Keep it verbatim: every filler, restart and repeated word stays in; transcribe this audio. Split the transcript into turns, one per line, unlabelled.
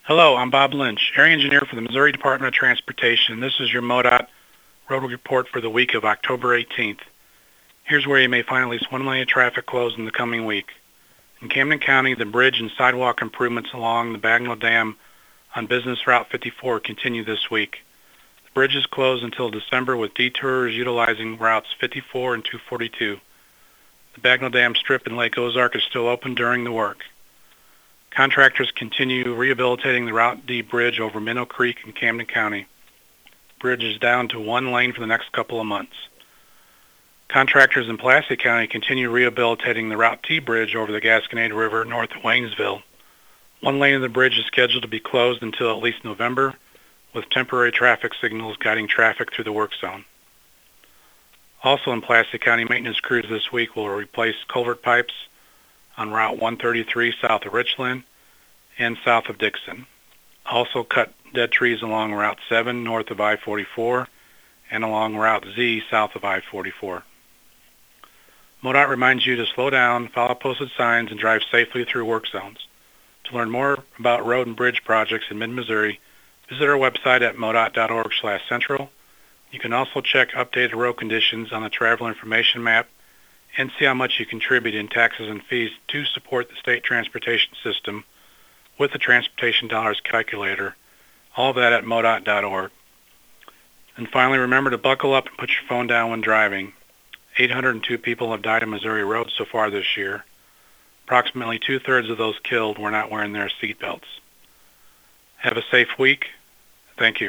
Hello, I'm Bob Lynch, Area Engineer for the Missouri Department of Transportation. This is your MoDOT Road Report for the week of October eighteenth. Here's where you may find at least one lane of traffic closed in the coming week. In Camden County, the bridge and sidewalk improvements along the Bagnell Dam on Business Route fifty-four continue this week. The bridge is closed until December with detours utilizing routes fifty-four and two forty-two. The Bagnell Dam strip in Lake Ozark is still open during the work. Contractors continue rehabilitating the Route D bridge over Minnow Creek in Camden County. The bridge is down to one lane for the next couple of months. Contractors in Pulaski County continue rehabilitating the Route T bridge over the Gasconade River north of Waynesville. One lane of the bridge is scheduled to be closed until at least November, with temporary traffic signals guiding traffic through the work zone. Also in Pulaski County, maintenance crews this week will replace culvert pipes on Route one thirty-three south of Richland and south of Dixon. Also cut dead trees along Route seven north of I forty-four and along Route Z south of I forty-four. MoDOT reminds you to slow down, follow posted signs, and drive safely through work zones. To learn more about road and bridge projects in mid-Missouri, visit our website at modot dot org slash central. You can also check updated road conditions on the travel information map and see how much you contribute in taxes and fees to support the state transportation system with the Transportation Dollars Calculator. All of that at modot dot org. And finally, remember to buckle up and put your phone down when driving. eight hundred two people have died on Missouri roads so far this year. Approximately two-thirds of those killed were not wearing their seat belts. Have a safe week. Thank you.